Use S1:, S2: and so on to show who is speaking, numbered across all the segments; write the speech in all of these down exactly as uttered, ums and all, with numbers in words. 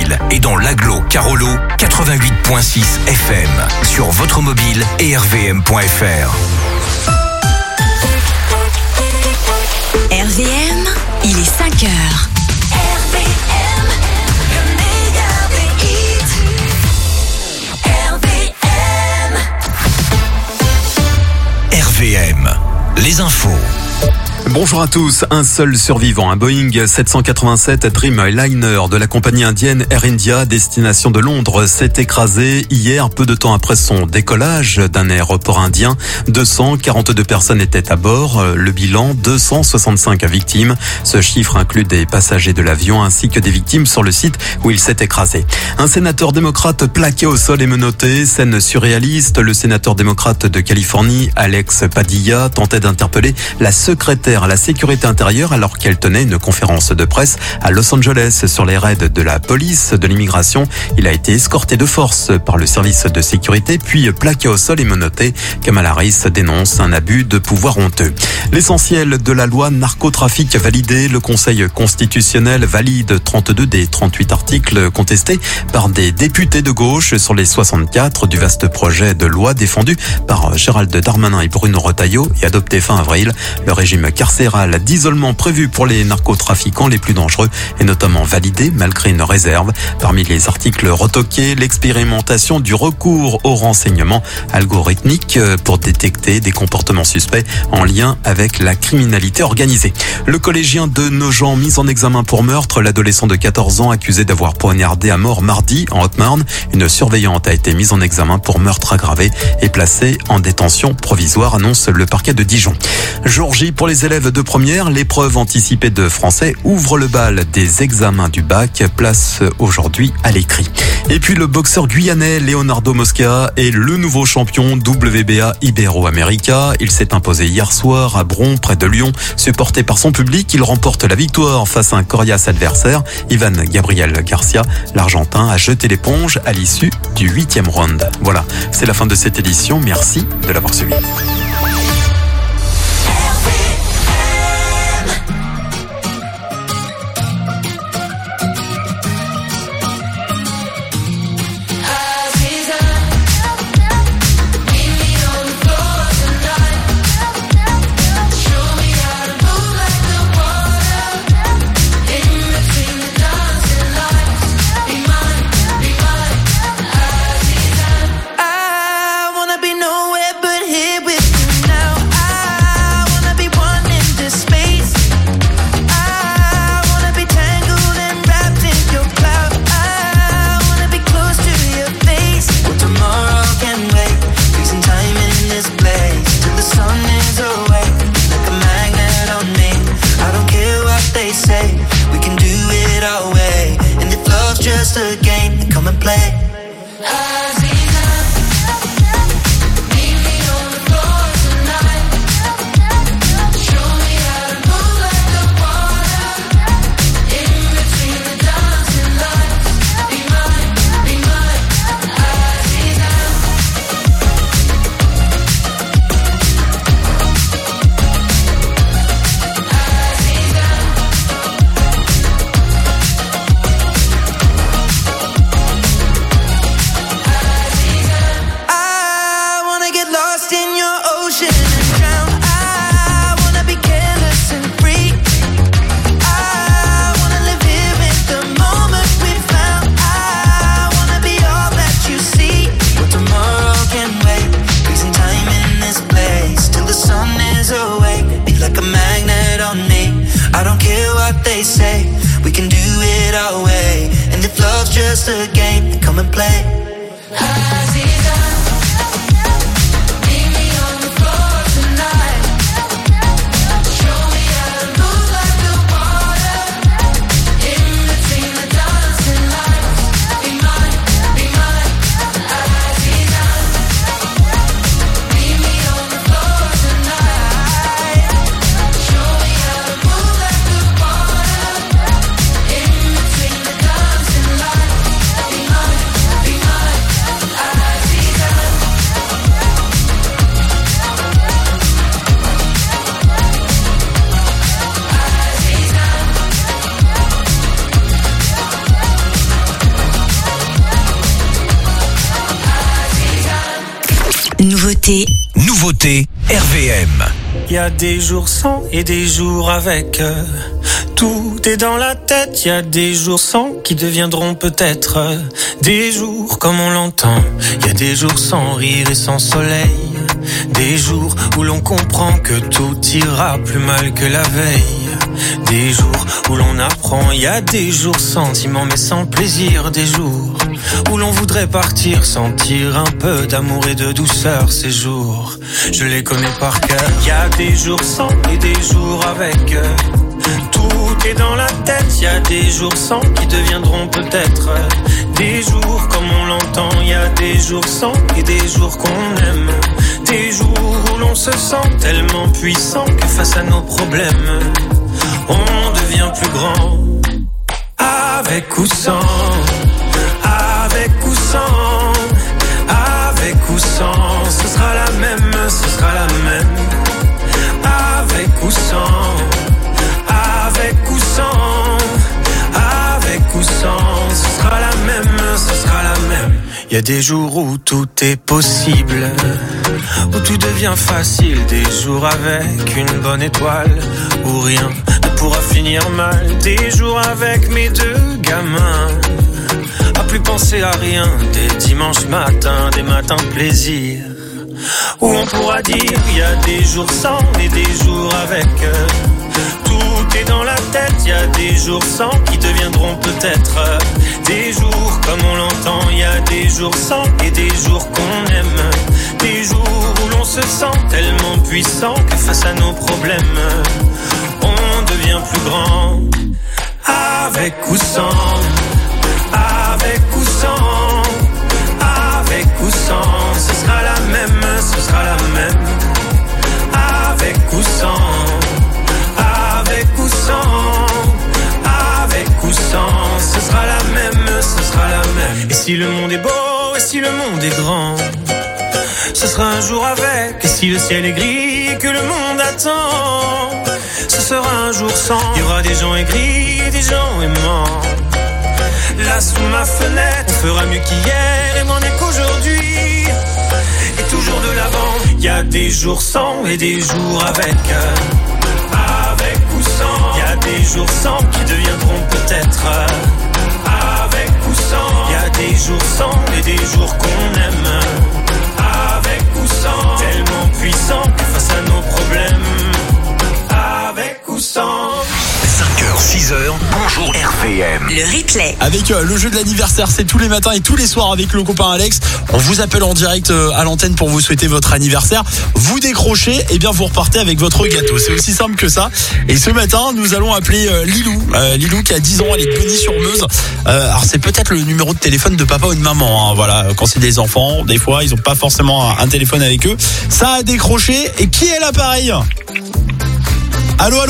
S1: centre-ville et dans l'agglo Carolo, quatre-vingt-huit virgule six F M. Sur votre mobile et r v m point f r.
S2: R V M, il est cinq heures. R V M, le meilleur des hits. R V M.
S1: R V M, les infos.
S3: Bonjour à tous. Un seul survivant, un Boeing sept cent quatre-vingt-sept Dreamliner de la compagnie indienne Air India, destination de Londres, s'est écrasé hier, peu de temps après son décollage d'un aéroport indien. deux cent quarante-deux personnes étaient à bord. Le bilan, deux cent soixante-cinq victimes. Ce chiffre inclut des passagers de l'avion ainsi que des victimes sur le site où il s'est écrasé. Un sénateur démocrate plaqué au sol et menotté. Scène surréaliste. Le sénateur démocrate de Californie, Alex Padilla, tentait d'interpeller la secrétaire à la sécurité intérieure alors qu'elle tenait une conférence de presse à Los Angeles sur les raids de la police de l'immigration. Il a été escorté de force par le service de sécurité puis plaqué au sol et menotté. Kamala Harris dénonce un abus de pouvoir honteux. L'essentiel de la loi narcotrafic validé. Le Conseil constitutionnel valide trente-deux des trente-huit articles contestés par des députés de gauche sur les soixante-quatre du vaste projet de loi défendu par Gérald Darmanin et Bruno Retailleau et adopté fin avril. Le régime carcéral d'isolement prévu pour les narcotrafiquants les plus dangereux est notamment validé malgré une réserve. Parmi les articles retoqués, l'expérimentation du recours au renseignement algorithmique pour détecter des comportements suspects en lien avec la criminalité organisée. Le collégien de Nogent mis en examen pour meurtre, l'adolescent de quatorze ans accusé d'avoir poignardé à mort mardi en Haute-Marne. Une surveillante a été mise en examen pour meurtre aggravé et placée en détention provisoire, annonce le parquet de Dijon. Jour J pour les élèves de première, l'épreuve anticipée de français ouvre le bal des examens du bac, place aujourd'hui à l'écrit. Et puis le boxeur guyanais Leonardo Mosca est le nouveau champion W B A Ibero-America. Il s'est imposé hier soir à Bron, près de Lyon. Supporté par son public, il remporte la victoire face à un coriace adversaire, Ivan Gabriel Garcia. L'Argentin a jeté l'éponge à l'issue du huitième round. Voilà, c'est la fin de cette édition. Merci de l'avoir suivi.
S4: Just a game, come and play. Say we can do it our way, and if love's just a game, then come and play.
S2: I Nouveauté.
S1: Nouveauté R V M.
S5: Il y a des jours sans et des jours avec. Tout est dans la tête. Il y a des jours sans qui deviendront peut-être des jours comme on l'entend. Il y a des jours sans rire et sans soleil. Des jours où l'on comprend que tout ira plus mal que la veille. Des jours où l'on apprend. Il y a des jours sentiments mais sans plaisir. Des jours où l'on voudrait partir, sentir un peu d'amour et de douceur. Ces jours, je les connais par cœur. Il y a des jours sans et des jours avec. Tout est dans la tête. Il y a des jours sans qui deviendront peut-être des jours comme on l'entend. Il y a des jours sans et des jours qu'on aime. Des jours où l'on se sent tellement puissant que face à nos problèmes, on devient plus grand. Avec ou sans, avec ou sans, avec ou sans, ce sera la même, ce sera la même. Avec ou sans, avec ou sans, avec ou sans, ce sera la même, ce sera la même. Il y a des jours où tout est possible, où tout devient facile. Des jours avec une bonne étoile, où rien ne pourra finir mal. Des jours avec mes deux gamins, à plus penser à rien. Des dimanches matins, des matins de plaisir, où on pourra dire il y a des jours sans et des jours avec. Tout est dans la tête. Il y a des jours sans qui deviendront peut-être des jours comme on l'entend. Il y a des jours sans et des jours qu'on aime. Des jours où l'on se sent tellement puissant que face à nos problèmes, on devient plus grand. Avec ou sans, avec ou sans, avec ou sans, ce sera la même, ce sera la même. Avec ou sans, avec ou sans, avec ou sans, ce sera la même, ce sera la même. Et si le monde est beau, et si le monde est grand, ce sera un jour avec. Et si le ciel est gris et que le monde attend, ce sera un jour sans. Il y aura des gens aigris et des gens aimants. Là sous ma fenêtre, on fera mieux qu'hier et moins mieux qu'aujourd'hui. Et toujours de l'avant. Il y a des jours sans et des jours avec. Avec ou sans. Il y a des jours sans qui deviendront peut-être avec ou sans. Il y a des jours sans et des jours qu'on aime. Avec ou sans. Tellement puissant que face à nos problèmes, avec ou sans.
S1: cinq heures, six heures, bonjour R V M.
S2: Le replay.
S6: Avec euh, le jeu de l'anniversaire, c'est tous les matins et tous les soirs avec le copain Alex. On vous appelle en direct euh, à l'antenne pour vous souhaiter votre anniversaire. Vous décrochez, et bien vous repartez avec votre gâteau. C'est aussi simple que ça. Et ce matin, nous allons appeler euh, Lilou. Euh, Lilou qui a dix ans, elle est de Bonny-sur-Meuse. Euh, alors c'est peut-être le numéro de téléphone de papa ou de maman. Hein, voilà, quand c'est des enfants, des fois ils ont pas forcément un, un téléphone avec eux. Ça a décroché. Et qui est l'appareil ? Allô, allô ?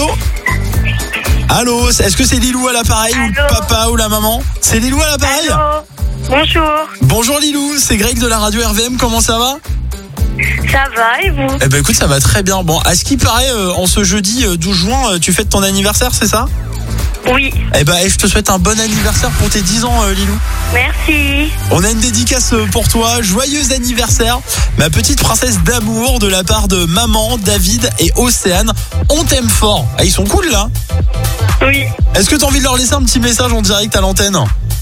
S6: Allô, est-ce que c'est Lilou à l'appareil ou le papa ou la maman ? C'est Lilou à l'appareil ?
S7: Allô, bonjour.
S6: Bonjour Lilou, c'est Greg de la radio R V M, comment ça va ?
S7: Ça va et vous ?
S6: Eh ben écoute, ça va très bien. Bon, à ce qui paraît, euh, en ce jeudi euh, douze juin, euh, tu fêtes ton anniversaire, c'est ça ?
S7: Oui.
S6: Eh ben, et je te souhaite un bon anniversaire pour tes dix ans, euh, Lilou.
S7: Merci.
S6: On a une dédicace pour toi. Joyeux anniversaire, ma petite princesse d'amour, de la part de maman, David et Océane. On t'aime fort. Ah, ils sont cool là.
S7: Oui.
S6: Est-ce que tu as envie de leur laisser un petit message en direct à l'antenne ?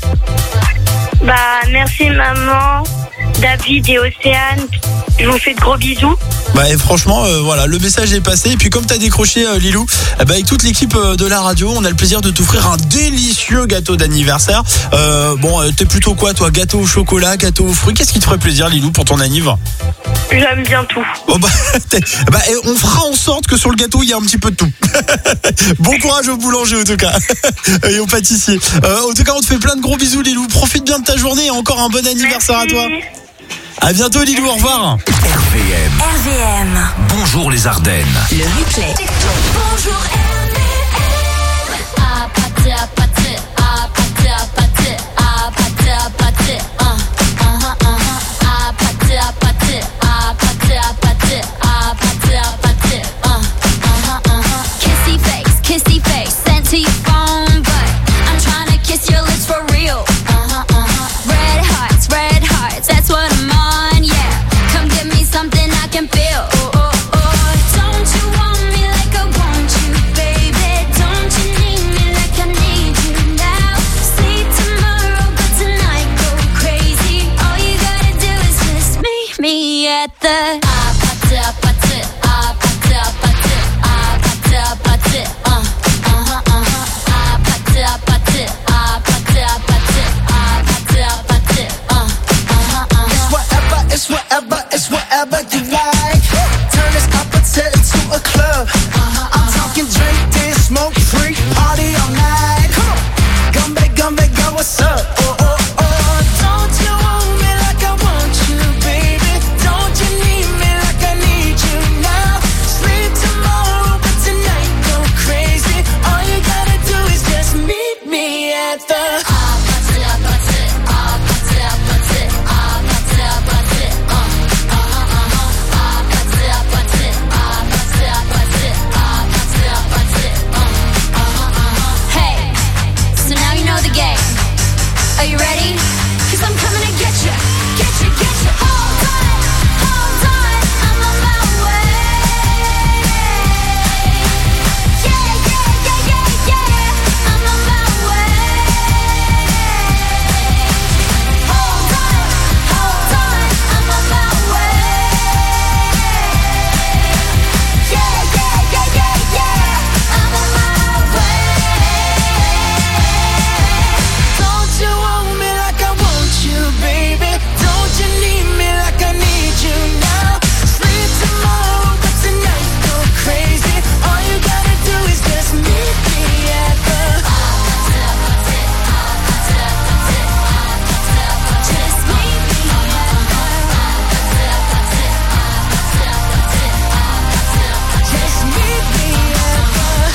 S7: Bah, merci maman, David et Océane. Je vous fais de gros bisous.
S6: Bah et franchement euh, voilà, le message est passé. Et puis comme t'as décroché euh, Lilou, eh bah, avec toute l'équipe euh, de la radio, on a le plaisir de t'offrir un délicieux gâteau d'anniversaire. euh, Bon euh, t'es plutôt quoi toi ? Gâteau au chocolat, gâteau aux fruits ? Qu'est-ce qui te ferait plaisir Lilou pour ton anniv ?
S7: J'aime bien tout.
S6: Oh bah, bah et on fera en sorte que sur le gâteau il y a un petit peu de tout. Bon courage au boulanger en tout cas. Et au pâtissier. euh, En tout cas on te fait plein de gros bisous Lilou. Profite bien de ta journée et encore un bon anniversaire.
S7: Merci.
S6: À toi. À bientôt Lilou, au revoir.
S1: R V M.
S2: R V M.
S1: Bonjour les Ardennes.
S2: Le replay. Bonjour R V M.
S8: Ah, pâté, ah, pâté, ah, pâté, ah, pâté, ah, pâté, ah, pâté, ah, ah, ah, ah, pâté, ah, pâté, ah, pâté, ah, pâté, ah, pâté, ah, pâté, ah, ah, ah, kissy face, kissy face, sent to your phone, but I'm trying to kiss your lips for real. Uh-huh, uh-huh. Red hearts, red hearts, that's what I'm on, yeah. Come give me some at the ah party, ah party, ah party, ah party, ah party, ah party, uh, uh-huh, uh-huh, ah party, ah party, ah party, ah party, ah party, ah party, uh, uh-huh, uh-huh.
S9: It's whatever, it's whatever, it's whatever you like. Turn this appetite into a club. Uh-huh, I'm talking drink, dance, smoke, freak, party all night. Come on, come back, come back, girl, what's up? Oh, oh, oh. Don't you want me like I want you, baby? Don't you need me like I need you now? Sleep tomorrow, but tonight go crazy. All you gotta do is just meet me at the
S8: ah party, ah party, ah party, ah party, ah party, ah party, uh, uh-huh, uh-huh, ah party, ah party, ah party, ah party, ah party, ah party, uh, uh-huh, uh-huh. Hey, so now you know the game. Are you ready? Cause I'm coming to get you, get you, get you. Hold on, hold on, I'm on my way. Yeah, yeah, yeah, yeah, yeah, I'm on my way. Hold on, hold on, I'm on my way. Yeah, yeah, yeah, yeah, yeah, I'm on my way.
S9: Don't you want me like I want you, baby? Don't you need me like I need you now? Sleep tomorrow, but tonight go crazy. All you gotta do is just meet me at the
S8: Just meet me
S9: Just meet me at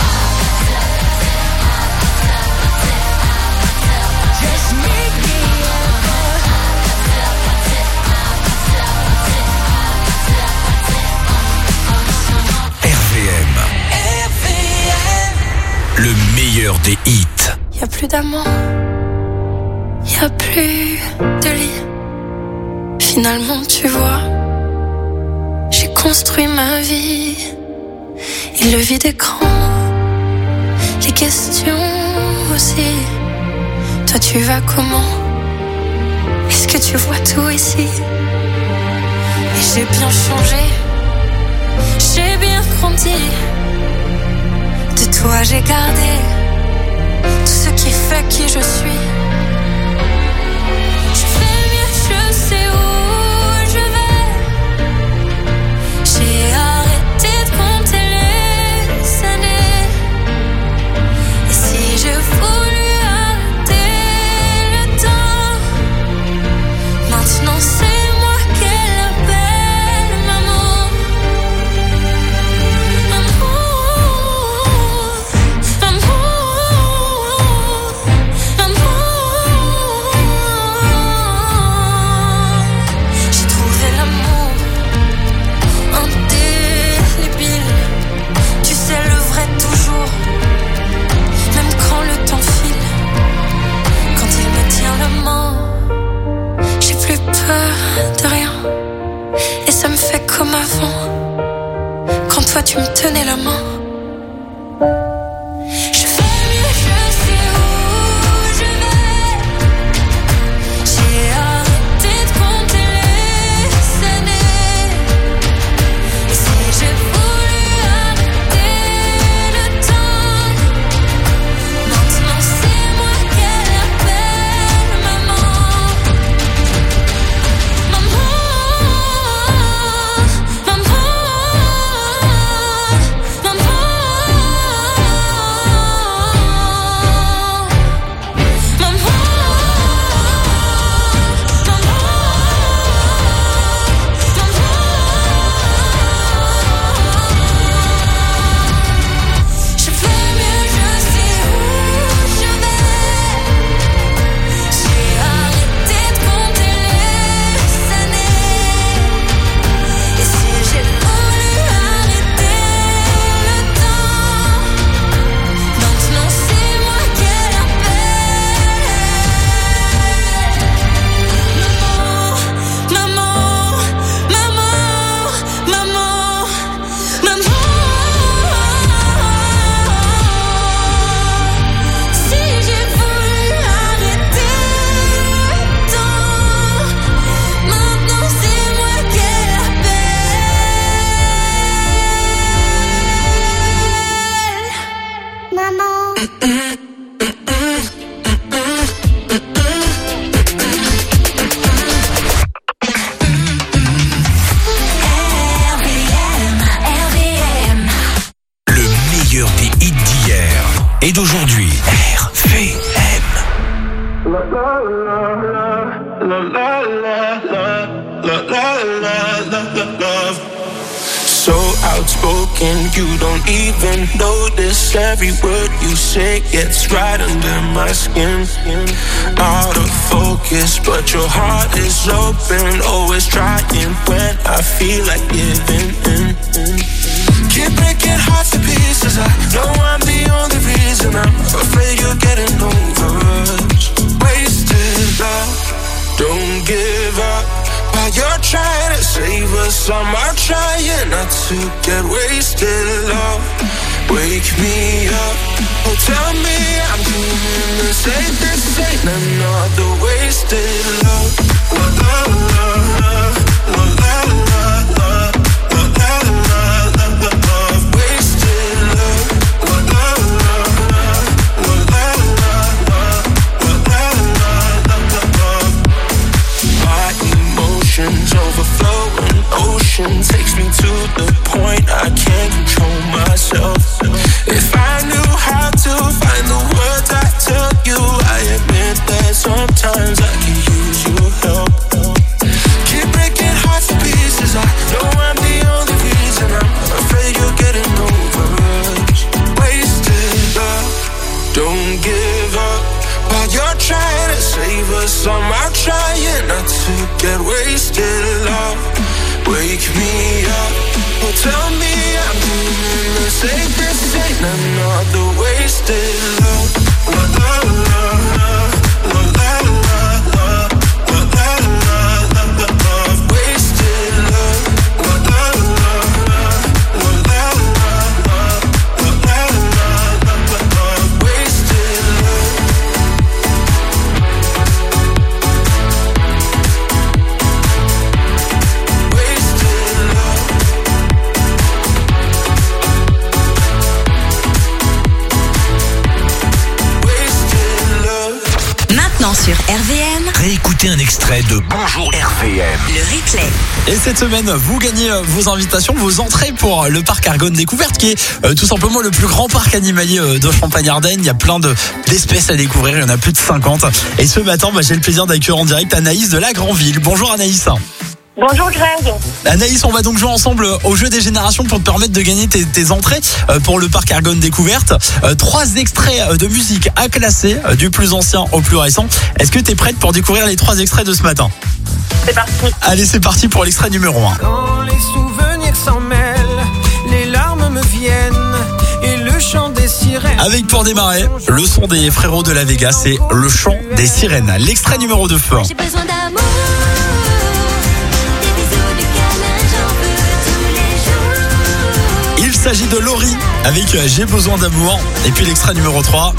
S9: the Just meet me
S1: R V M. Le meilleur des hits.
S10: Y a plus d'amant, y a plus de lit. Finalement, tu vois, j'ai construit ma vie. Et le vide écran, les questions aussi. Toi, tu vas comment? Est-ce que tu vois tout ici? Et j'ai bien changé, j'ai bien grandi. De toi, j'ai gardé tout ce qui fait qui je suis. Je fais mieux, je sais où je vais. J'ai arrêté de compter les années. Et si je voulais arrêter le temps, maintenant c'est moi qu'elle appelle maman. Amour, amour, amour. J'ai trouvé l'amour indélébile. Tu sais le vrai toujours, même quand le temps file. Quand il me tient la main, j'ai plus peur de rien. Et ça me fait comme avant, quand toi tu me tenais la main. Je fais mieux, je sais où je vais. J'ai arrêté de compter les années. Et si j'ai voulu arrêter le temps, maintenant c'est moi qu'elle appelle maman. Maman, maman, maman.
S1: et d'aujourd'hui. R V M.
S11: So outspoken, you don't even notice. Every word you say gets right under my skin. Out of focus, but your heart is open. Always trying when I feel like giving in. Keep breaking hearts to pieces. I know I'm the only reason. I'm afraid you're getting over us. Wasted love, don't give up. While you're trying to save us, I'm out trying not to get wasted. Love, wake me up. Oh, tell me I'm doing the same. This ain't another wasted love. La la la la la la la la la la la love, wasted love. La la la la la la la la la love. My emotions overflowing, ocean takes me to the point I can't control myself. If I knew how to find the words I tell you, I admit that sometimes I can use your help. Keep breaking hearts to pieces. I know I'm the only reason. I'm afraid you're getting over us. Wasted love, don't give up. While you're trying to save us, I'm out trying not to get wasted. Love, wake me up. Oh, tell me I'm doing the same. This ain't another wasted love. La la la la la la la la la la love, wasted love. La la la la la la la la la love, wasted love.
S2: Maintenant sur R V M,
S1: Réécoutez un extrait de Bonjour R V M.
S2: le replay.
S6: Et cette semaine, vous gagnez euh, vos invitations, vos entrées pour le parc Argonne Découverte, qui est euh, tout simplement le plus grand parc animalier euh, de Champagne-Ardenne. Il y a plein de, d'espèces à découvrir, il y en a plus de cinquante. Et ce matin, bah, j'ai le plaisir d'accueillir en direct Anaïs de la Grandville. Bonjour Anaïs.
S7: Bonjour Greg.
S6: Anaïs, on va donc jouer ensemble au jeu des générations pour te permettre de gagner tes, tes entrées euh, pour le parc Argonne Découverte. Euh, trois extraits de musique à classer, euh, du plus ancien au plus récent. Est-ce que tu es prête pour découvrir les trois extraits de ce matin ?
S7: C'est parti.
S6: Allez, c'est parti pour l'extrait numéro un.
S5: Quand les souvenirs s'en mêlent, les larmes me viennent et le chant des sirènes.
S6: Avec pour démarrer, le son des frérots de la Vega, c'est le chant des sirènes. L'extrait numéro deux.
S8: J'ai besoin d'amour, des bisous, du câlin, j'en veux tous les jours.
S6: Il s'agit de Laurie avec euh, J'ai besoin d'amour. Et puis l'extrait numéro trois.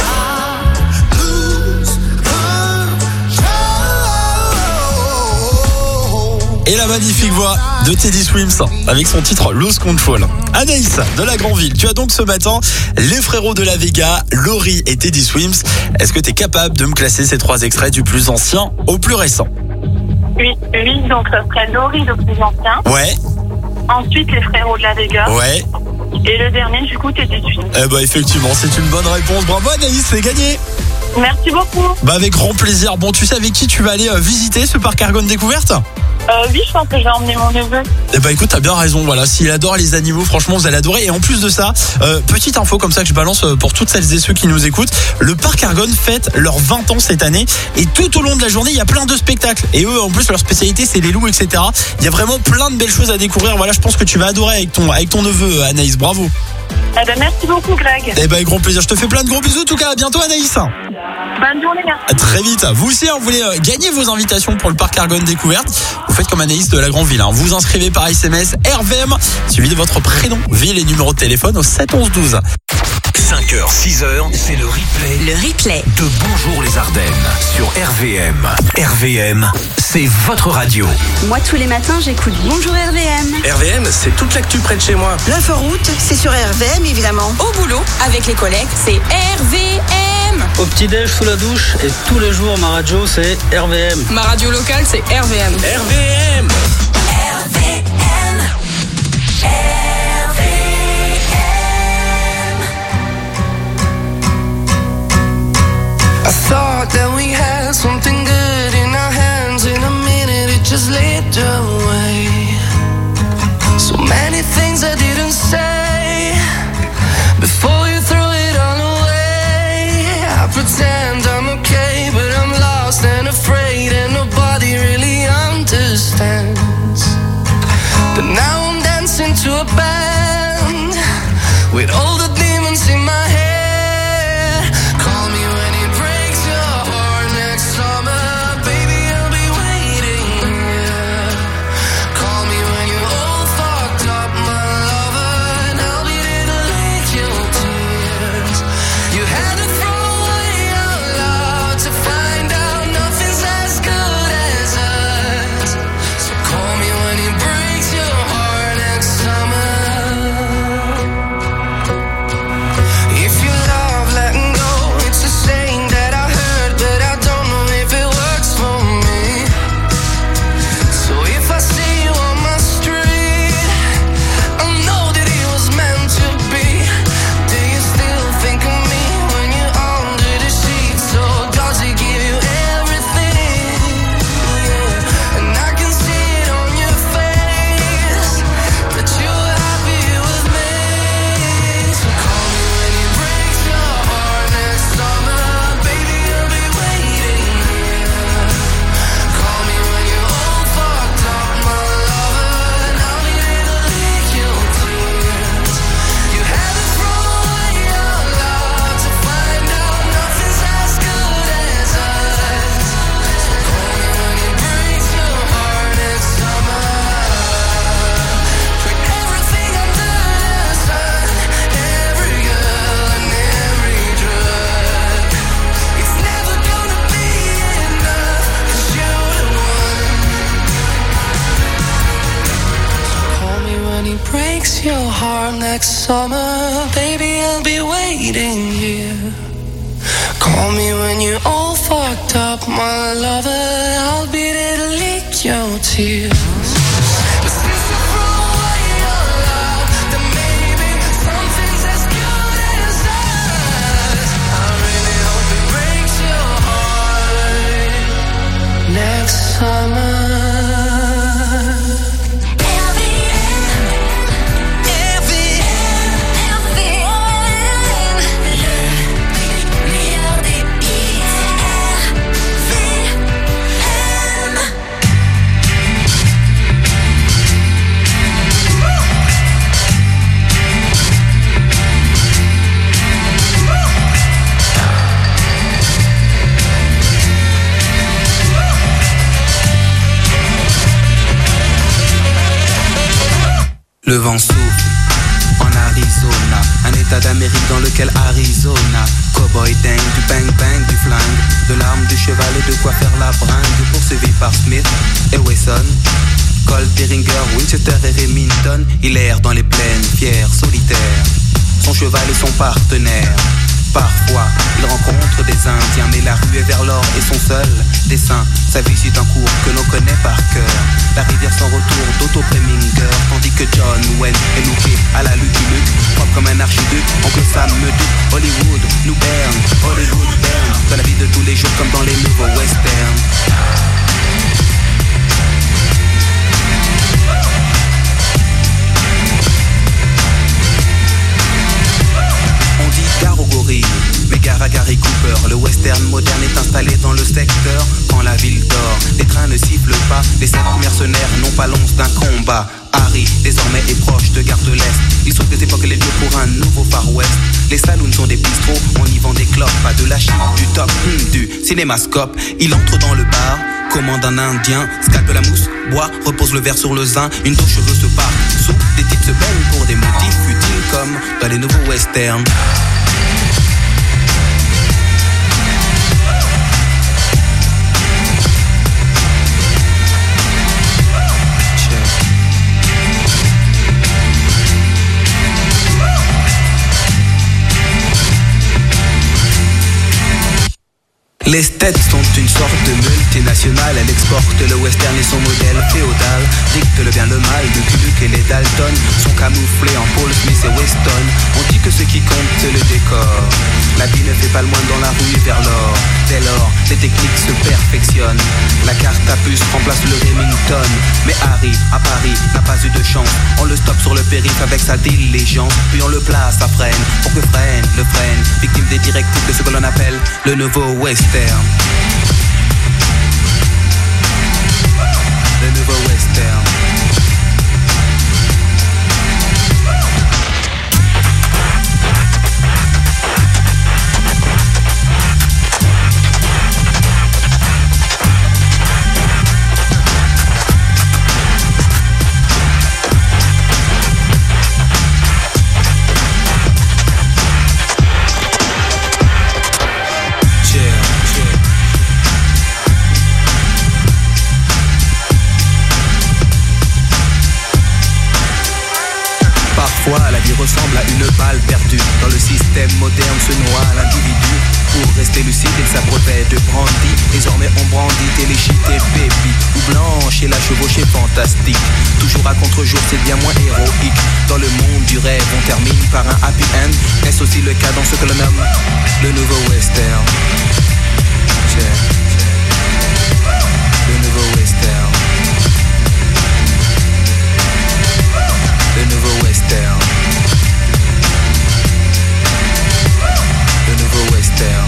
S6: Et la magnifique voix de Teddy Swims avec son titre Lose Control. Anaïs de la Grandville, tu as donc ce matin les frérots de la Vega, Laurie et Teddy Swims. Est-ce que tu es capable de me classer ces trois extraits du plus ancien au plus récent ?
S7: Oui, oui, donc ça serait Laurie le plus ancien.
S6: Ouais,
S7: Ensuite les frérots de la Vega.
S6: ouais.
S7: Et le dernier du coup Teddy Swims.
S6: Eh bah effectivement, c'est une bonne réponse. Bravo Anaïs, c'est gagné.
S7: Merci beaucoup.
S6: Bah avec grand plaisir. Bon, tu sais avec qui tu vas aller euh, visiter ce parc Argonne Découverte ?
S7: Euh, oui, je pense que je vais emmener mon neveu.
S6: Eh bah écoute, t'as bien raison. Voilà, s'il adore les animaux, franchement, vous allez adorer. Et en plus de ça, euh, petite info comme ça que je balance euh, pour toutes celles et ceux qui nous écoutent. Le parc Argonne fête leurs vingt ans cette année. Et tout au long de la journée, il y a plein de spectacles. Et eux, en plus, leur spécialité, c'est les loups, et cetera. Il y a vraiment plein de belles choses à découvrir. Voilà, je pense que tu vas adorer avec ton, avec ton neveu, Anaïs. Bravo.
S7: Eh ben, merci beaucoup Greg.
S6: Eh bah avec grand plaisir. Je te fais plein de gros bisous. En tout cas, à bientôt, Anaïs.
S7: Bonne journée, merci.
S6: À très vite. Vous aussi, hein, vous voulez euh, gagner vos invitations pour le parc Argonne Découverte, vous faites comme Anaïs de la Grandville. Hein. Vous inscrivez par S M S R V M, suivi de votre prénom, ville et numéro de téléphone au sept onze douze.
S1: cinq heures, six heures, c'est le replay
S2: Le replay.
S1: de Bonjour les Ardennes sur R V M. R V M, c'est votre radio.
S12: Moi, tous les matins, j'écoute Bonjour R V M.
S13: R V M, c'est toute l'actu près de chez moi.
S12: L'inforoute, c'est sur R V M, évidemment.
S14: Au boulot, avec les collègues, c'est R V M.
S15: Au petit-déj, sous la douche, et tous les jours, ma radio, c'est R V M.
S14: Ma radio locale, c'est R V M.
S13: R V M.
S2: R V M. R V M.
S11: I thought that we had something good in our hands. In a minute it just slipped away. So many things I didn't say before you threw it all away. I pretend I'm okay, but I'm lost and afraid, and nobody really understands. But now I'm dancing to a band with all the demons in my head. Call me when it breaks your heart next summer, baby, I'll be waiting here. Call me when you're all fucked up, my lover, and I'll be there to lick your tears. You had to throw away your love to find out nothing's as good as us. So call me when it breaks your heart next summer. If you love letting go, it's a saying that I heard, but I don't know if it works for me. So if I see you on my street, I know that it was meant to be. Do you still think of me when you're under the sheets? Or does he give you everything? Yeah. And I can see it on your face that you're happy with me. So call me when it breaks your heart next summer, baby, I'll be waiting here. Call me when you're all fucked up, my lover, and I'll be there to lick your tears. You had to throw away your love to find out nothing's as good as us. So call me when it breaks your heart next summer. Put everything under the sun, every girl and every drug. It's never gonna be enough, 'cause you're the one. Call me when he breaks your heart next summer, baby, I'll be waiting here. Call me when you're all fucked up, my lover, I'll be there to lick your tears. But since you threw away your love, then maybe something's as good as us. I really hope it breaks your heart next summer.
S16: Le vent souffle en Arizona, un état d'Amérique dans lequel Arizona. Cowboy dingue, du bang bang, du flingue, de l'arme, du cheval et de quoi faire la bringue. Poursuivi par Smith et Wesson, Colt, Derringer, Winchester et Remington. Il erre dans les plaines, fier, solitaire, son cheval est son partenaire. Parfois, il rencontre des Indiens, mais la rue est vers l'or et son seul dessin. Sa vie suit un cours que l'on connaît par cœur. La rivière sans retour d'Otto Preminger, tandis que John Wayne est loupé à la Lucky Luke, propre comme un archiduc. Oncle Sam me dit Hollywood nous berne, Hollywood berne, dans la vie de tous les jours comme dans les nouveaux westerns. Gare aux gorilles, mais gare à Gary Cooper. Le western moderne est installé dans le secteur. Quand la ville dort, les trains ne sifflent pas. Les sept mercenaires n'ont pas l'once d'un combat. Harry, désormais, est proche de Gare de l'Est. Il sauve des époques les lieux pour un nouveau Far West. Les saloons sont des bistrots, on y vend des clopes. Pas de la chine, du top, hum, du cinémascope. Il entre dans le bar, commande un indien, scalpe la mousse, boit, repose le verre sur le zin. Une douche cheveux se part, sous des types se baignent pour des motifs futiles comme dans les nouveaux westerns. Les States sont une sorte de multinationale. Elle exporte le western et son modèle féodal. Dicte le bien, le mal, de Luke et les Dalton sont camouflés en Paul Smith et Weston. On dit que ce qui compte c'est le décor. La vie ne fait pas le moins dans la rue vers l'or. Dès lors, les techniques se perfectionnent. La carte à puce remplace le Remington. Mais Harry, à Paris, n'a pas eu de chance. On le stoppe sur le périph' avec sa diligence. Puis on le place à freine, pour que freine, le freine. Victime des directives de ce que l'on appelle le nouveau western. Le nouveau western. La vie ressemble à une balle perdue. Dans le système moderne se noie l'individu. Pour rester lucide, il s'abreuvait de brandy. Désormais on brandit téléchite et baby. Ou blanche et la chevauchée fantastique. Toujours à contre-jour, c'est bien moins héroïque. Dans le monde du rêve, on termine par un happy end. Est-ce aussi le cas dans ce que l'on nomme le nouveau western? Le nouveau western. Le nouveau western. Le nouveau western.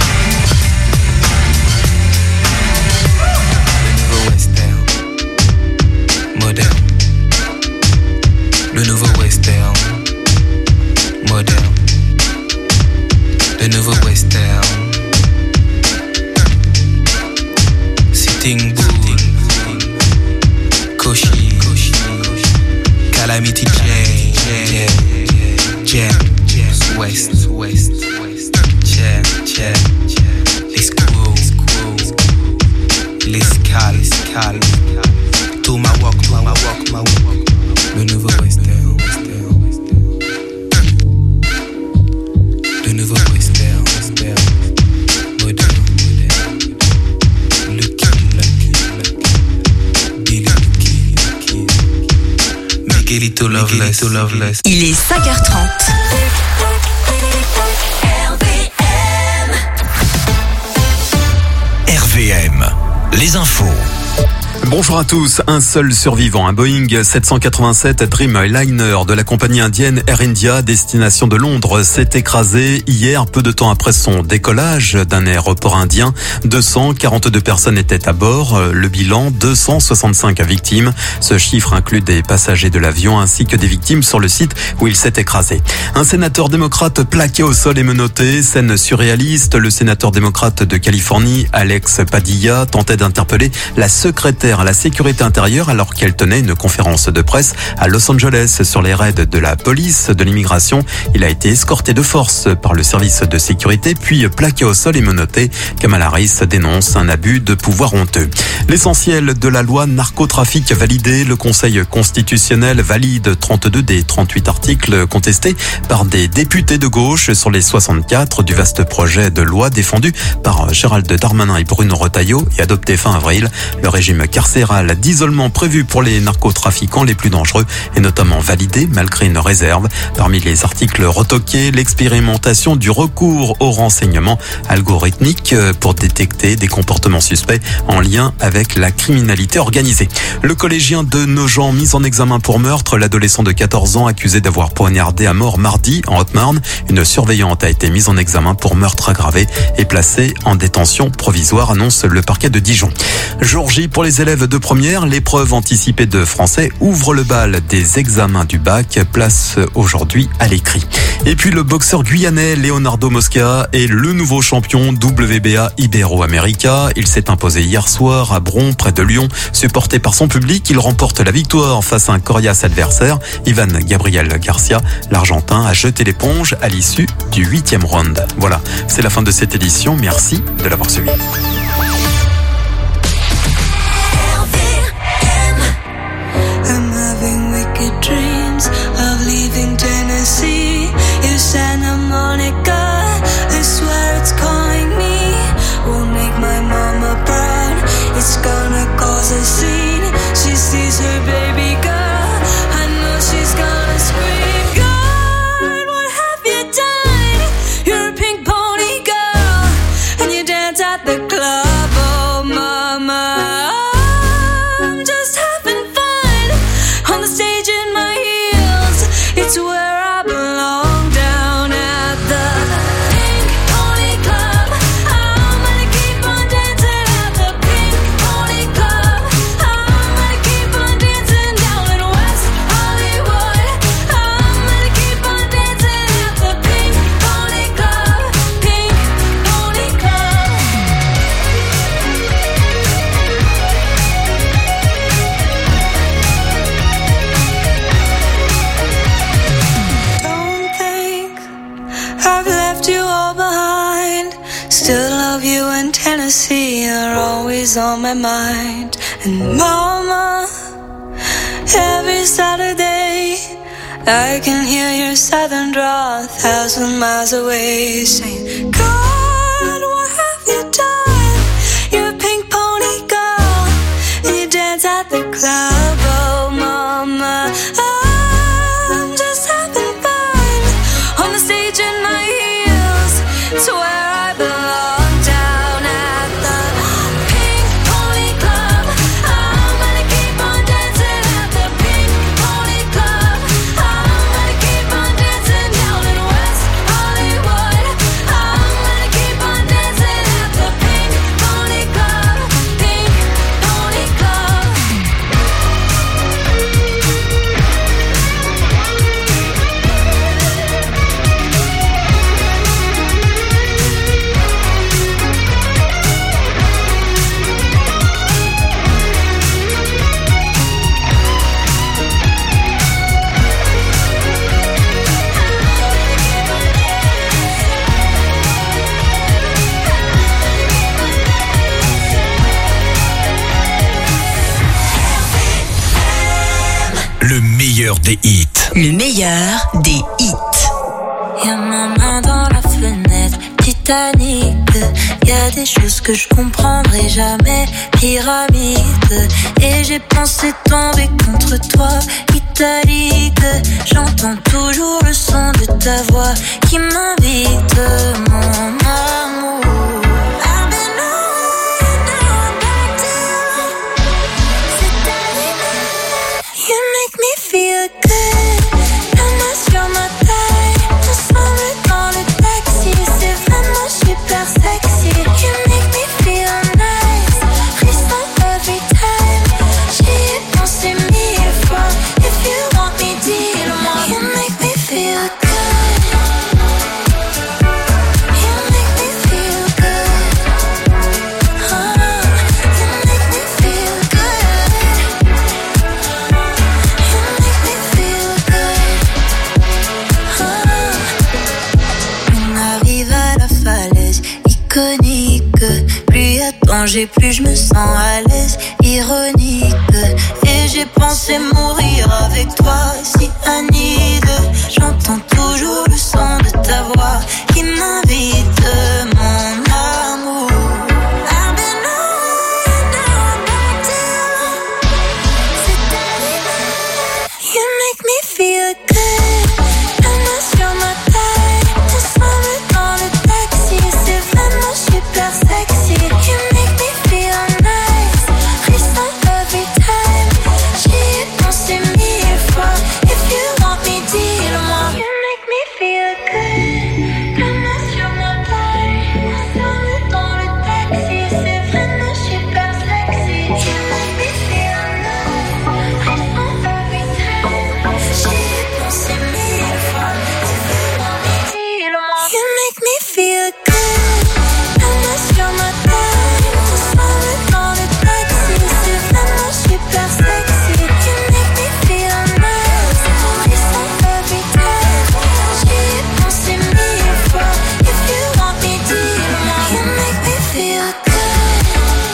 S16: Le nouveau western. Moderne. Le nouveau western. Moderne. Le nouveau western. Sitting Bull. Koshi. Calamity Jane, Jam, Jam, West, West, West, Jam, Jam, les squaws, les scal, scal, to my walk, to my walk, my walk, le nouveau western, le nouveau western, western, moderne, moderne, le kill, le kill, Billy the Kid, Kid. Miguelito Loveless, Loveless.
S2: Il est cinq heures trente.
S1: R V M, les infos.
S3: Bonjour à tous. Un seul survivant, un Boeing sept cent quatre-vingt-sept Dreamliner de la compagnie indienne Air India, destination de Londres, s'est écrasé hier, peu de temps après son décollage d'un aéroport indien. deux cent quarante-deux personnes étaient à bord. Le bilan, deux cent soixante-cinq victimes. Ce chiffre inclut des passagers de l'avion ainsi que des victimes sur le site où il s'est écrasé. Un sénateur démocrate plaqué au sol et menotté. Scène surréaliste. Le sénateur démocrate de Californie, Alex Padilla, tentait d'interpeller la secrétaire à la sécurité intérieure alors qu'elle tenait une conférence de presse à Los Angeles sur les raids de la police de l'immigration. Il a été escorté de force par le service de sécurité puis plaqué au sol et menotté. Kamala Harris dénonce un abus de pouvoir honteux. L'essentiel de la loi narcotrafic validé. Le Conseil constitutionnel valide trente-deux des trente-huit articles contestés par des députés de gauche sur les soixante-quatre du vaste projet de loi défendu par Gérald Darmanin et Bruno Retailleau et adopté fin avril. Le régime carcéral d'isolement prévu pour les narcotrafiquants les plus dangereux est notamment validé malgré une réserve. Parmi les articles retoqués, l'expérimentation du recours au renseignement algorithmique pour détecter des comportements suspects en lien avec la criminalité organisée. Le collégien de Nogent mis en examen pour meurtre, l'adolescent de quatorze ans accusé d'avoir poignardé à mort mardi en Haute-Marne. Une surveillante a été mise en examen pour meurtre aggravé et placée en détention provisoire, annonce le parquet de Dijon. Jour J pour les élèves de première, l'épreuve anticipée de français ouvre le bal des examens du bac, place aujourd'hui à l'écrit. Et puis le boxeur guyanais Leonardo Mosca est le nouveau champion W B A Ibero-America. Il s'est imposé hier soir à Bron, près de Lyon. Supporté par son public, il remporte la victoire face à un coriace adversaire, Ivan Gabriel Garcia. L'Argentin a jeté l'éponge à l'issue du huitième round. Voilà, c'est la fin de cette édition. Merci de l'avoir suivi.
S17: I'm having wicked dreams of leaving Tennessee. You Santa Monica, I swear it's calling me. Won't make my see are always on my mind. And mama, every Saturday I can hear your southern drawl a thousand miles away, saying, God, what have you done? You're a pink pony girl, and you dance at the club. Oh mama, I'm just having fun on the stage in my heels. It's where I belong, down at the Pink Pony Club. I'm gonna keep on dancing at the Pink Pony Club. I'm gonna keep on dancing down in West Hollywood. I'm gonna keep on dancing at the Pink Pony Club. Pink Pony Club.
S1: Le meilleur des hits.
S2: Le meilleur des hits.
S17: Y'a ma main dans la fenêtre, Titanic. Y'a des choses que je comprendrai jamais, pyramide. Et j'ai pensé tomber contre toi, italique. J'entends toujours le son de ta voix qui m'invite, mon amour. I've been away, now I'm back to you. You make me feel good. La main sur ma taille, ensemble dans le taxi. C'est vraiment super sexy. You make me feel nice. Frisson every time. J'y ai pensé mille fois. If you want me, dis-le-moi. You make me feel good. You make me feel good. Oh, you make me feel good. You make me feel good. Oh. On arrive à la falaise iconique. Plus y a danger, plus je me sens à l'aise. Ironique. Et j'ai pensé mourir avec toi, si Anide. J'entends toujours le son de ta voix qui m'invite, mon amour. I've been away, now I'm back to you. You make me feel good. La main sur ma taille, ensemble dans le taxi. C'est vraiment super sexy. You make me feel nice. Frisson every time. J'y ai pensé mille fois. If you want me, dis-le-moi. You make me feel good. La main sur ma taille, ensemble dans le taxi. C'est vraiment super sexy. You make me feel nice. Frisson every time. J'y ai pensé mille fois. If you want me, dis-le-moi. You make me feel good. La main sur ma taille, ensemble dans le taxi. C'est vraiment super sexy. You make me feel nice. Frisson every time. J'y ai pensé mille fois. If you want me, dis-le-moi. You make me feel good.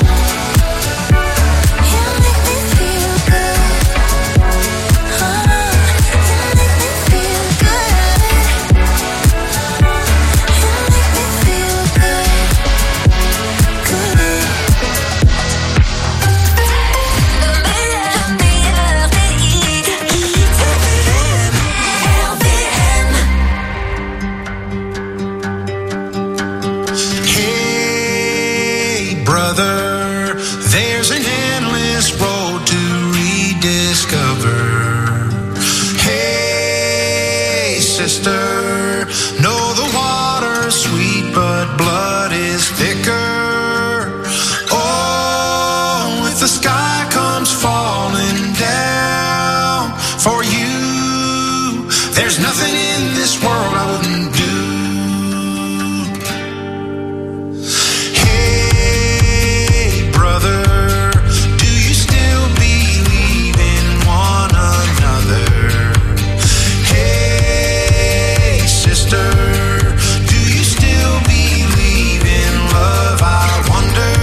S17: You make me feel good. Oh, you make me feel good. You make me feel good. Good. Le meilleur, meilleur des hits. R V M.
S18: Hey, brother, there's an endless road to rediscover. Hey, sister, know the water's sweet, but blood is thicker. Oh, if the sky comes falling down for you, there's nothing in this world I wouldn't do. Hey, brother, do you still believe in one another? Hey, sister, do you still believe in love? I wonder.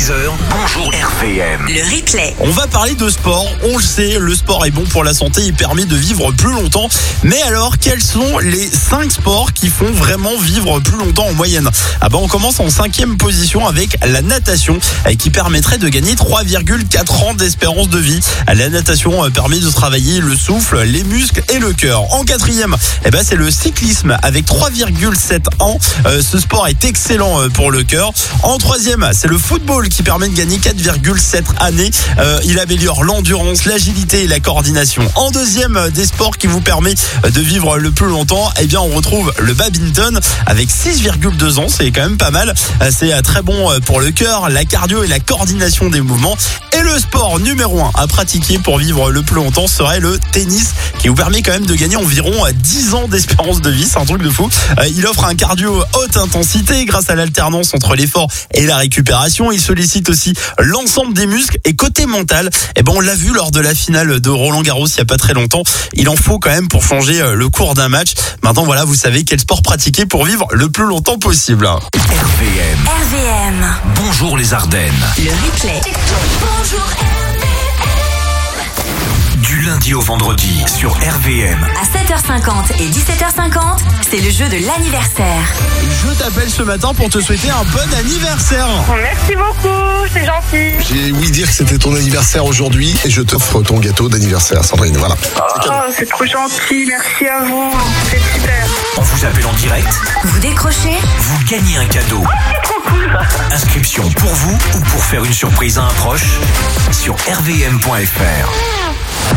S1: six heures, bonjour R V M.
S2: Le replay.
S6: On va parler de sport. On le sait, le sport est bon pour la santé, il permet de vivre plus longtemps. Mais alors, quels sont les cinq sports qui font vraiment vivre plus longtemps en moyenne? Ah bah on commence en cinquième position avec la natation, qui permettrait de gagner trois virgule quatre ans d'espérance de vie. La natation permet de travailler le souffle, les muscles et le cœur. En quatrième, eh ben c'est le cyclisme avec trois virgule sept ans. Euh, ce sport est excellent pour le cœur. En troisième, c'est le football qui permet de gagner quatre virgule sept années. Euh, il améliore l'endurance, l'agilité et la coordination. En deuxième, des sports qui vous permet de vivre le plus longtemps, eh bien on retrouve le badminton avec six virgule deux ans. C'est quand même pas mal. C'est très bon pour le cœur, la cardio et la coordination des mouvements. Et le sport numéro un à pratiquer pour vivre le plus longtemps serait le tennis, qui vous permet quand même de gagner environ dix ans d'espérance de vie. C'est un truc de fou. Il offre un cardio haute intensité grâce à l'alternance entre l'effort et la récupération. Il sollicite aussi l'ensemble des muscles. Et côté mental, eh ben on l'a vu lors de la finale de Roland Garros il y a pas très longtemps. Il en faut quand même pour changer le cours d'un match. Maintenant voilà, vous savez quel sport pratiquer pour vivre le plus longtemps possible.
S1: R V M.
S2: R V M.
S1: Bonjour les Ardennes.
S2: Le replay. Bonjour R V M.
S1: Du lundi au vendredi sur R V M.
S2: À sept heures cinquante et dix-sept heures cinquante, c'est le jeu de l'anniversaire.
S6: Je t'appelle ce matin pour te souhaiter un bon anniversaire.
S7: Merci beaucoup, c'est gentil.
S19: J'ai ouï dire que c'était ton anniversaire aujourd'hui et je t'offre ton gâteau d'anniversaire, Sandrine. Voilà.
S7: Oh, c'est trop gentil, merci à vous. C'est super.
S1: On vous appelle en direct.
S2: Vous décrochez,
S1: vous gagnez un cadeau.
S7: Oh, c'est trop cool.
S1: Inscription pour vous ou pour faire une surprise à un proche sur r v m point f r.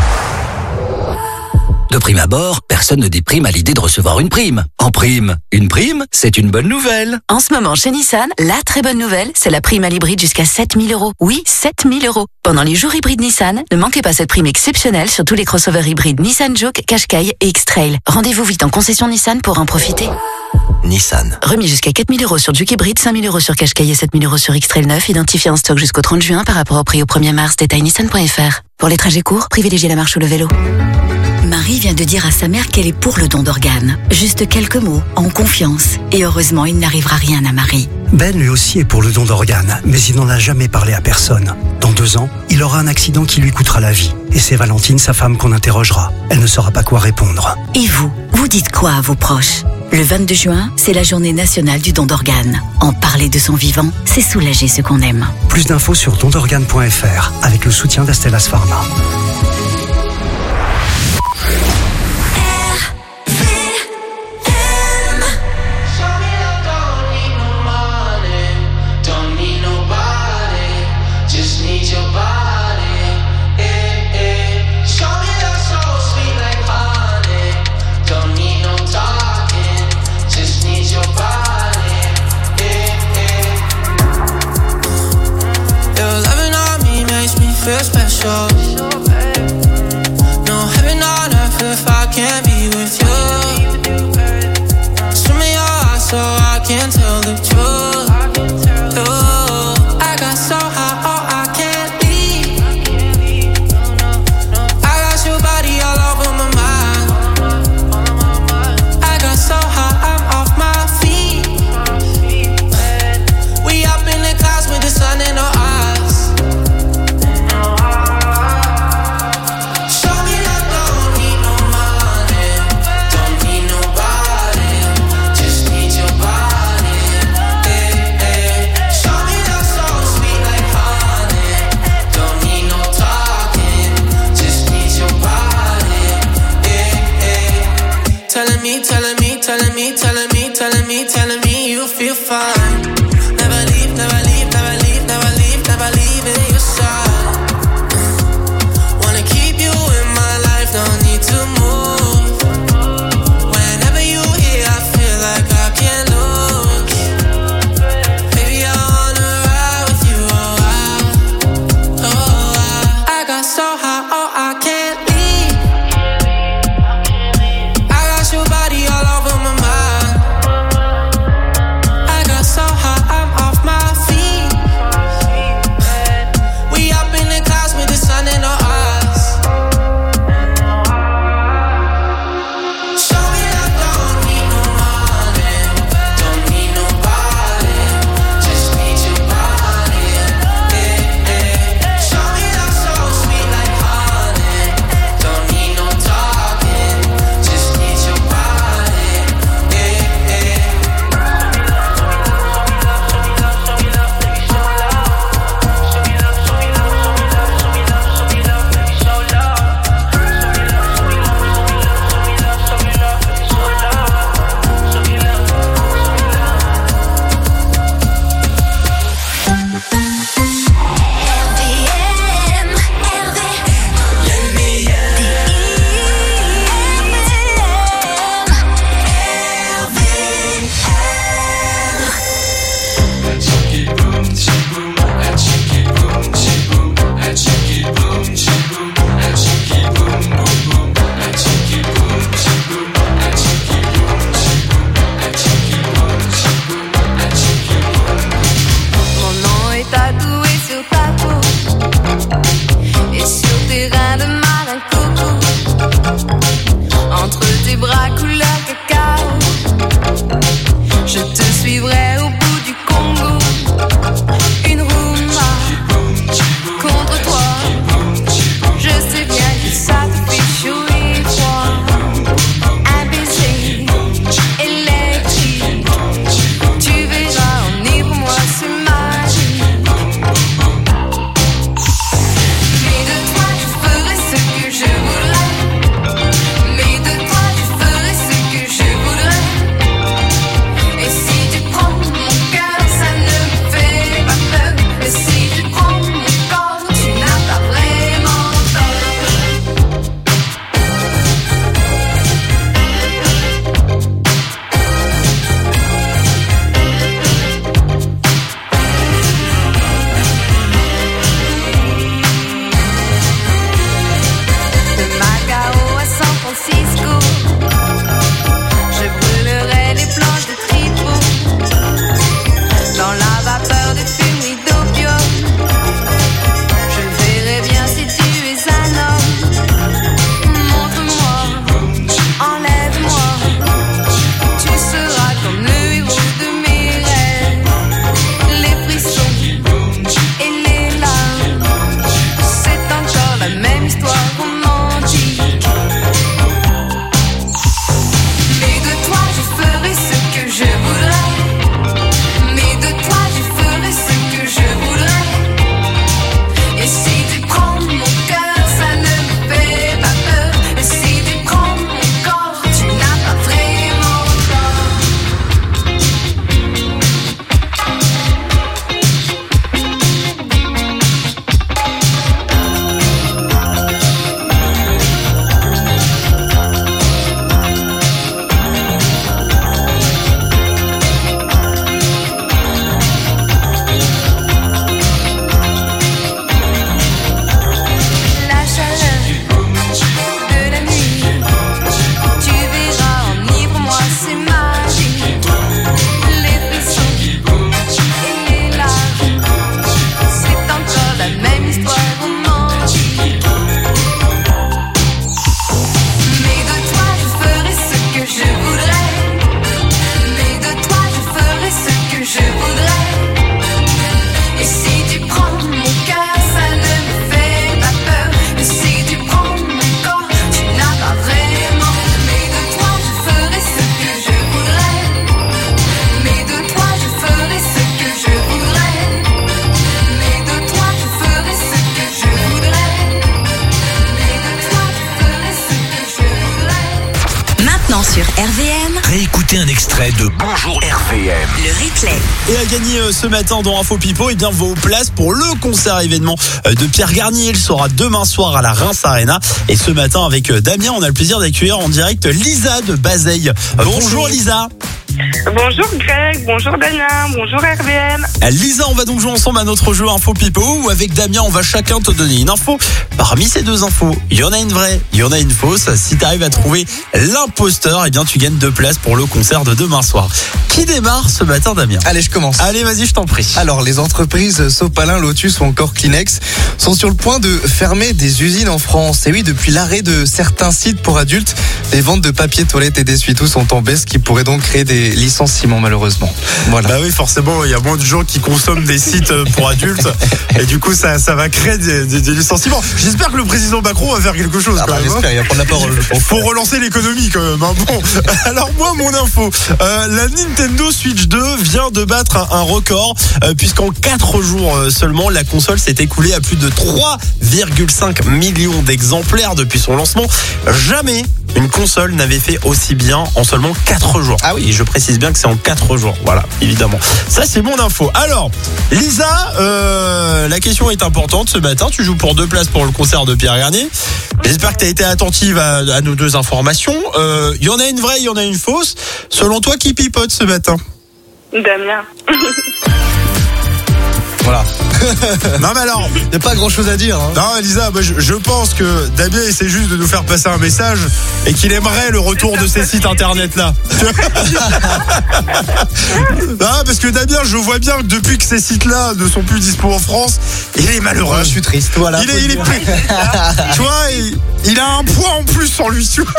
S20: De prime abord, personne ne déprime à l'idée de recevoir une prime. En prime, une prime, c'est une bonne nouvelle.
S21: En ce moment, chez Nissan, la très bonne nouvelle, c'est la prime à l'hybride jusqu'à sept mille euros. Oui, sept mille euros. Pendant les jours hybrides Nissan, ne manquez pas cette prime exceptionnelle sur tous les crossovers hybrides Nissan Juke, Qashqai et X-Trail. Rendez-vous vite en concession Nissan pour en profiter.
S20: Nissan.
S21: Remis jusqu'à quatre mille euros sur Juke hybride, cinq mille euros sur Qashqai et sept mille euros sur X-Trail neuf, identifié en stock jusqu'au trente juin par rapport au prix au premier mars. Détail nissan point f r. Pour les trajets courts, privilégiez la marche ou le vélo.
S22: Marie vient de dire à sa mère qu'elle est pour le don d'organes. Juste quelques mots, en confiance. Et heureusement, il n'arrivera rien à Marie.
S23: Ben lui aussi est pour le don d'organes, mais il n'en a jamais parlé à personne. Dans deux ans, il aura un accident qui lui coûtera la vie. Et c'est Valentine, sa femme, qu'on interrogera. Elle ne saura pas quoi répondre.
S22: Et vous, vous dites quoi à vos proches ? Le vingt-deux juin, c'est la journée nationale du don d'organes. En parler de son vivant, c'est soulager ce qu'on aime.
S23: Plus d'infos sur don d'organes point f r avec le soutien d'Astellas Pharma.
S24: Feel special. No heaven on earth if I can't be with you. Swim in your eyes so I can tell the truth. Ooh, I got so high, oh I can't leave. I got your body all over my mind. I got so high, I'm off my feet. We up in the clouds with the sun in our eyes. Telling me, telling me, telling me, telling me, telling me, telling me you feel fine. Never leave, never leave, never leave, never leave, never leave in your side. Wanna keep you in my life, don't need to move. Whenever you here, I feel like I can't lose. Baby, I wanna ride with you, oh I, oh I. I got so high, oh I can't leave. Your body all over my mind. I got so high.
S2: V M.
S1: Réécoutez un extrait de Bonjour R V M.
S2: Le replay.
S6: Et à gagner euh, ce matin dans Info Pipo, et bien vos places pour le concert événement euh, de Pierre Garnier. Il sera demain soir à la Reims Arena. Et ce matin avec euh, Damien, on a le plaisir d'accueillir en direct Lisa de Bazeille. Euh, bonjour. bonjour Lisa.
S4: Bonjour Greg, bonjour Damien, bonjour R V M.
S6: Lisa, on va donc jouer ensemble à notre jeu Info Pipo où avec Damien, on va chacun te donner une info. Parmi ces deux infos, il y en a une vraie, il y en a une fausse. Si tu arrives à trouver l'imposteur, eh bien tu gagnes deux places pour le concert de demain soir. Qui démarre ce matin, Damien?
S5: Allez, je commence.
S6: Allez, vas-y, je t'en prie.
S5: Alors, les entreprises Sopalin, Lotus ou encore Kleenex sont sur le point de fermer des usines en France. Et oui, depuis l'arrêt de certains sites pour adultes, les ventes de papier toilette et d'essuie-tout sont en baisse, ce qui pourrait donc créer des licenciements malheureusement. Voilà.
S6: Bah oui, forcément, il y a moins de gens qui consomment des sites pour adultes et du coup ça, ça va créer des, des, des licenciements. J'espère que le président Macron va faire quelque chose.
S5: Ah
S6: quand
S5: bah,
S6: même,
S5: j'espère,
S6: hein.
S5: il va prendre la parole.
S6: Faut relancer l'économie quand même. Hein. Bon, alors moi mon info, euh, la Nintendo Switch deux vient de battre un, un record euh, puisqu'en quatre jours euh, seulement la console s'est écoulée à plus de trois virgule cinq millions d'exemplaires depuis son lancement. Jamais une console n'avait fait aussi bien en seulement quatre jours. Ah oui, et je précise bien que c'est en quatre jours. Voilà, évidemment. Ça, c'est mon info. Alors, Lisa, euh, la question est importante ce matin. Tu joues pour deux places pour le concert de Pierre Garnier. J'espère que tu as été attentive à, à nos deux informations. Il euh, y en a une vraie, il y en a une fausse. Selon toi, qui pipote ce matin?
S4: Damien.
S5: Voilà.
S6: Non mais alors,
S5: il n'y a pas grand chose à dire. Hein.
S6: Non Lisa, moi, je, je pense que Damien essaie juste de nous faire passer un message et qu'il aimerait le retour de ces sites internet là. Non, parce que Damien, je vois bien que depuis que ces sites là ne sont plus dispo en France, il est malheureux.
S5: Ouais, je suis triste, voilà.
S6: Il est, il est pris. Tu vois, il, il a un poids en plus sur lui. Tu vois.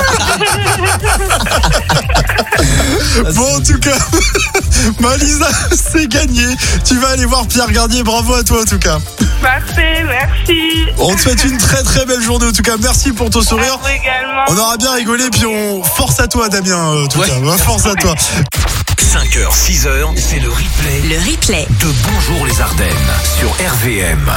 S6: Bon en tout cas, bah Lisa, c'est gagné. Tu vas aller voir Pierre Garnier. Bravo à toi en tout cas.
S4: Parfait, merci.
S6: On te souhaite une très très belle journée en tout cas. Merci pour ton sourire.
S4: Également.
S6: On aura bien rigolé puis on force à toi Damien en tout ouais. cas. Force à toi.
S1: cinq heures, six heures, c'est le replay.
S2: Le replay
S1: de Bonjour les Ardennes sur R V M.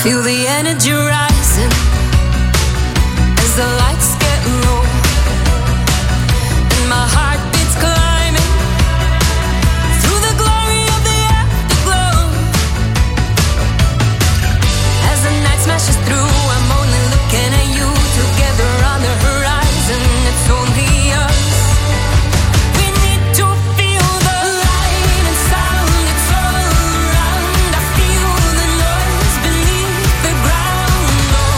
S8: Feel the energy rising as the lights get low, and my heart beats climbing through the glory of the afterglow. As the night smashes through, I'm only looking at you. Together on the horizon, it's only us. We need to feel the light and sound. It's all around. I feel the noise beneath the ground. Oh,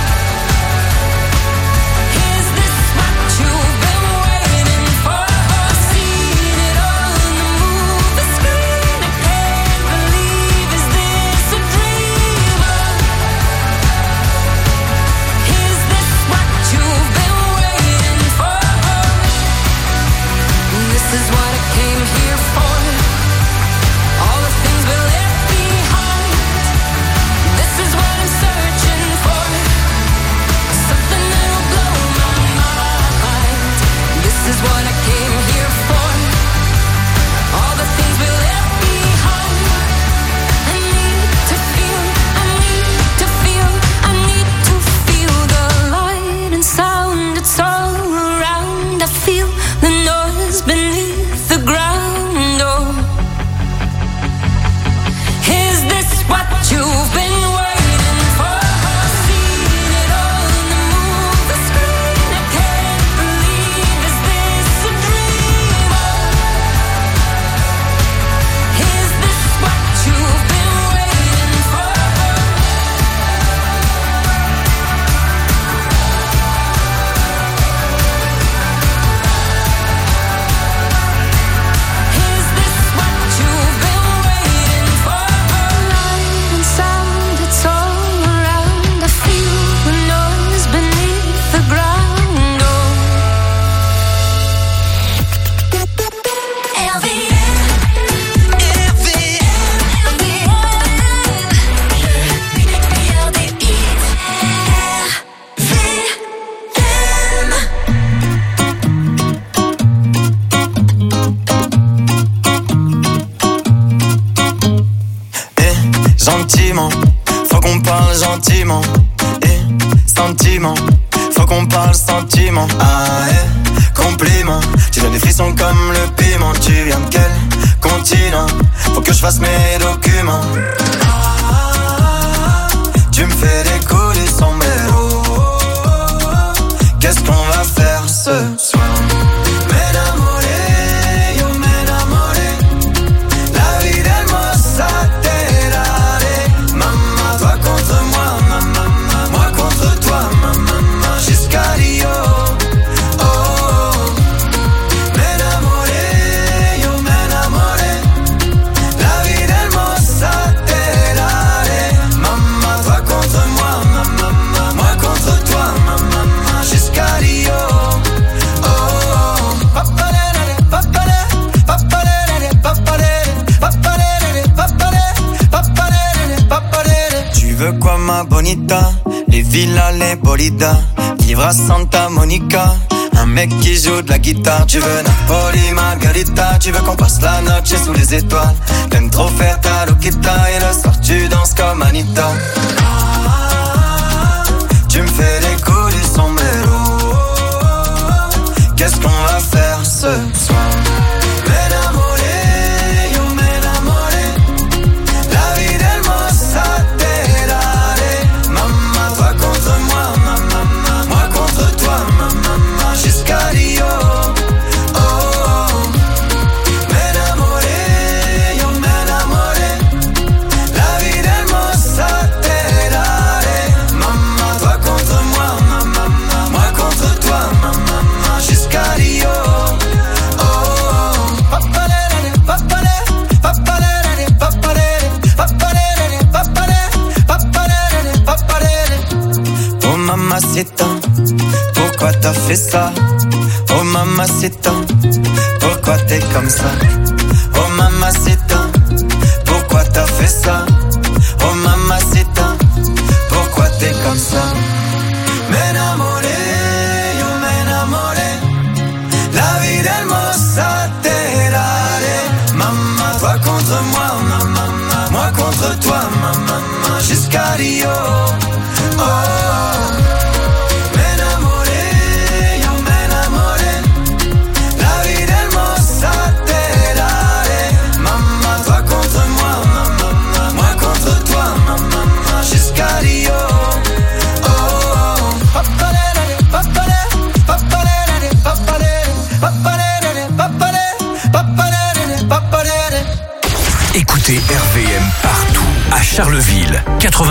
S8: is this what you've been waiting for? Seen it on the movie screen. I can't believe, is this a dream? Is this what you've been waiting for? This is what I came here for. All the things we left behind. This is what I'm searching for. Something that'll blow my mind. This is what I came here for. All the things we left behind. I need to feel, I need to feel, I need to feel the light and sound. It's all around. I feel the noise beneath the ground. Oh, is this what you've been waiting for? Seen it on the movie screen. I can't believe, is this a dream? Is this what you've been waiting for? Is this what you've been waiting for? Light and sound, it's all around. I feel the noise beneath the ground. Oh, R V M, R V M, R V M, meilleur des hits, R V M.
S9: Eh, gentiment, faut qu'on parle gentiment. Eh, sentiment, faut qu'on parle sentiment. Ah, eh, compliment, tu donnes des frissons comme le piment. Tu viens de quel continent? Faut que je fasse mes documents. Ah, tu me fais décoller son mélo. Qu'est-ce qu'on va faire ce soir? M'enamoré, yo m'enamoré. La vie del Mozzaterrare. Maman, toi contre moi, maman, moi contre toi, maman, jusqu'à Rio. Oh, m'enamoré, yo m'enamoré. La vie del Mozzaterrare. Maman, toi contre moi, maman, moi contre toi, maman, jusqu'à Rio. Oh, papalere, papalere, papalere, papalere, papalere, papalere, papalere, papalere. Tu veux quoi ma bonita? Les villas, les bolidas, vivre à Santa Monica. Un mec qui joue de la guitare. Tu veux Napoli, Margarita. Tu veux qu'on passe la noche sous les étoiles. T'aimes trop faire ta loquita. Et le soir tu danses comme Anita. Ah, tu me fais décoller son mélo. Qu'est-ce qu'on va faire ce soir? M'enamoré, yo m'enamoré. La vie del Mozzaterrare. Maman, toi contre moi, maman, moi contre toi, maman, jusqu'à Rio. Oh, m'enamoré, yo m'enamoré. La vie del Mozzaterrare. Maman, toi contre moi, maman, moi contre toi, maman, jusqu'à Rio. Oh, papalere, papalere, papalere, papalere, papalere, papalere, papalere, papalere. Oh mamacita, pourquoi t'as fait ça? Oh mamacita, pourquoi t'es comme ça? Oh mamacita, pourquoi t'as fait ça? Oh mamacita, pourquoi t'es comme ça? M'enamoré, yo m'enamoré. La vie del Mozzaterrare. Maman, toi contre moi, maman, moi contre toi, maman, jusqu'à jusqu'à Rio. Oh, me enamoré, yo me enamoré. La vida hermosa te daré. Maman, toi contre moi, maman, moi contre toi, maman, jusqu'à Rio. Oh, oh, papalere, papalere, papalere, papalere, papalere, papalere, papalere, papalere.
S1: Écoutez R V M partout, à Charleville,